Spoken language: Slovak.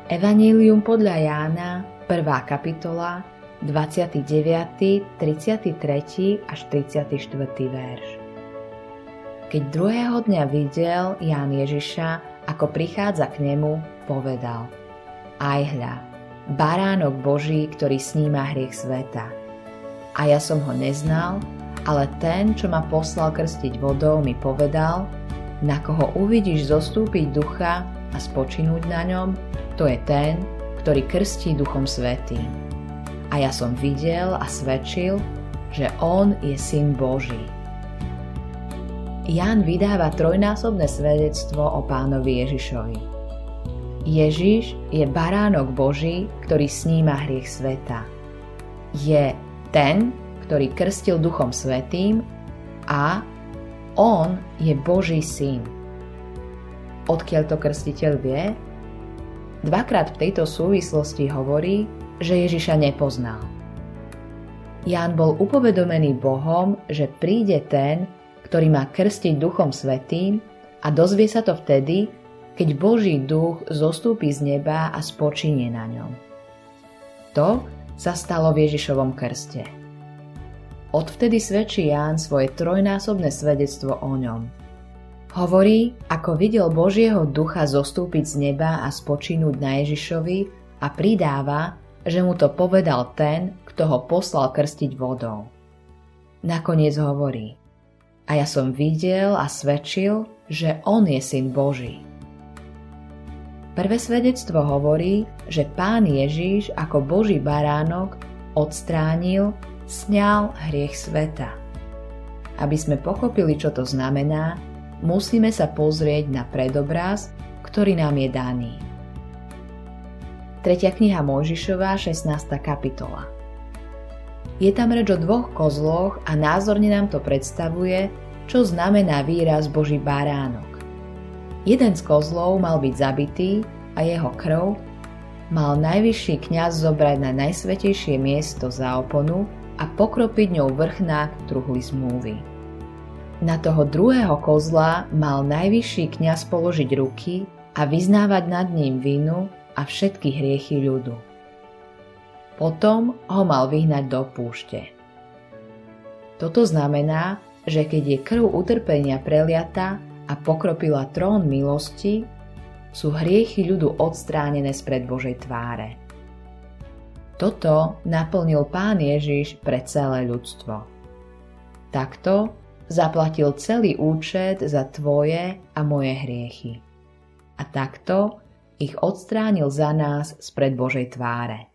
Evanjelium podľa Jána, 1. kapitola, 29., 33. až 34. verš. Keď druhého dňa videl Ján Ježiša, ako prichádza k nemu, povedal: Aj hľa, baránok Boží, ktorý sníma hriech sveta. A ja som ho neznal, ale ten, čo ma poslal krstiť vodou, mi povedal: Na koho uvidíš zostúpiť ducha a spočinúť na ňom, to je ten, ktorý krstí Duchom Svätým. A ja som videl a svedčil, že on je Syn Boží. Ján vydáva trojnásobné svedectvo o Pánovi Ježišovi. Ježiš je baránok Boží, ktorý sníma hriech sveta. Je ten, ktorý krstil Duchom Svätým, a on je Boží Syn. Odkiaľ to krstiteľ vie? Dvakrát v tejto súvislosti hovorí, že Ježiša nepoznal. Ján bol upovedomený Bohom, že príde ten, ktorý má krstiť Duchom Svätým, a dozvie sa to vtedy, keď Boží duch zostúpi z neba a spočinie na ňom. To sa stalo v Ježišovom krste. Odvtedy svedčí Ján svoje trojnásobné svedectvo o ňom. Hovorí, ako videl Božieho ducha zostúpiť z neba a spočinúť na Ježišovi, a pridáva, že mu to povedal ten, kto ho poslal krstiť vodou. Nakoniec hovorí: A ja som videl a svedčil, že on je Syn Boží. Prvé svedectvo hovorí, že Pán Ježiš ako Boží baránok odstránil, sňal hriech sveta. Aby sme pochopili, čo to znamená, musíme sa pozrieť na predobraz, ktorý nám je daný. 3. kniha Mojžišova, 16. kapitola. Je tam reč o dvoch kozloch a názorne nám to predstavuje, čo znamená výraz Boží baránok. Jeden z kozlov mal byť zabitý a jeho krv mal najvyšší kňaz zobrať na najsvätejšie miesto za oponu a pokropiť ňou vrchnák truhly zmluvy. Na toho druhého kozla mal najvyšší kňaz položiť ruky a vyznávať nad ním vinu a všetky hriechy ľudu. Potom ho mal vyhnať do púšte. Toto znamená, že keď je krv utrpenia preliata a pokropila trón milosti, sú hriechy ľudu odstránené spred Božej tváre. Toto naplnil Pán Ježiš pre celé ľudstvo. Takto zaplatil celý účet za tvoje a moje hriechy. A takto ich odstránil za nás spred Božej tváre.